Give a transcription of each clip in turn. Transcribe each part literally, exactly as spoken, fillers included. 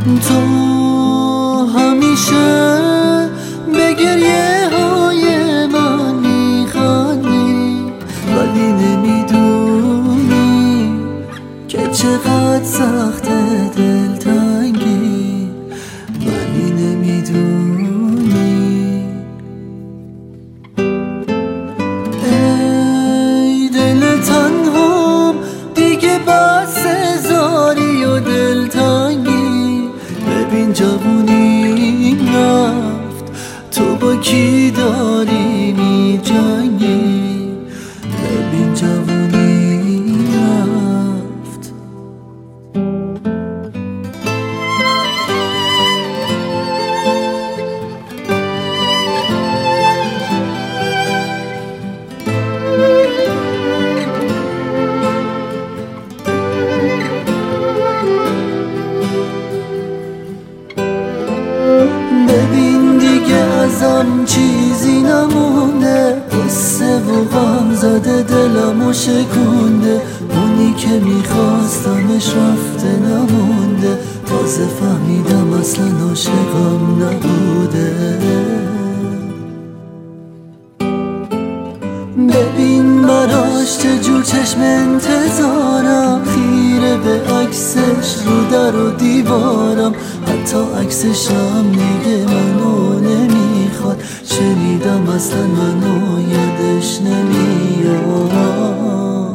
تو همیشه به گریه های من میخندی، ولی نمیدونی که چقدر سخته دلتنگی، ولی نمیدونی. ای دل تنهام دیگه بس زاری و دلتنگی، ببین جوونی رفت، تو با کی داری می جنگی، ببین جوونی رفت. ببین دیگه ازم چیزی نمونده، قصه و غم زده دلمو شکونده، اونی که میخواستمش رفته نمونده، تازه فهمیدم اصلا عاشقم نبوده. ببین براش چجور چشم انتظارم، خیره به عکسش رو در و دیوارم، حتی عکسشم دیگه منو نمیخواد، شنیدم اصلا منو یادش نمیاد.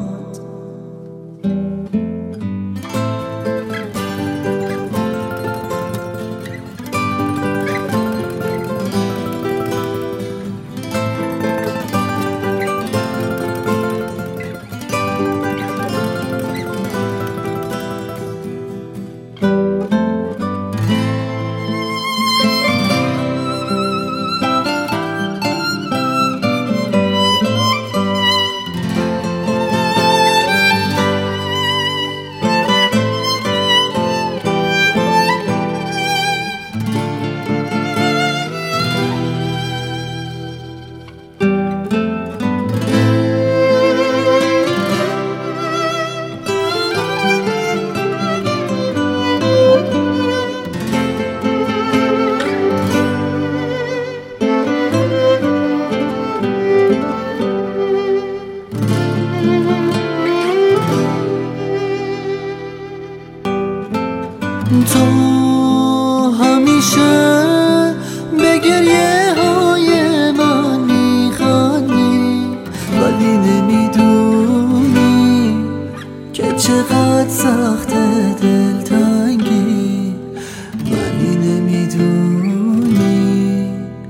تو همیشه به گریه های من میخندی، ولی نمیدونی که چقدر سخته دلتنگی، ولی نمیدونی.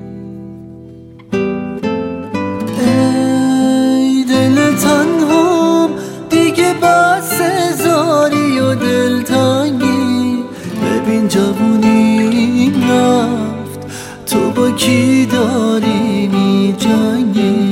ای دل تنهام دیگه بس زاری و دلتنگی، ببین جوونی رفت، تو با کی داری می جنگی،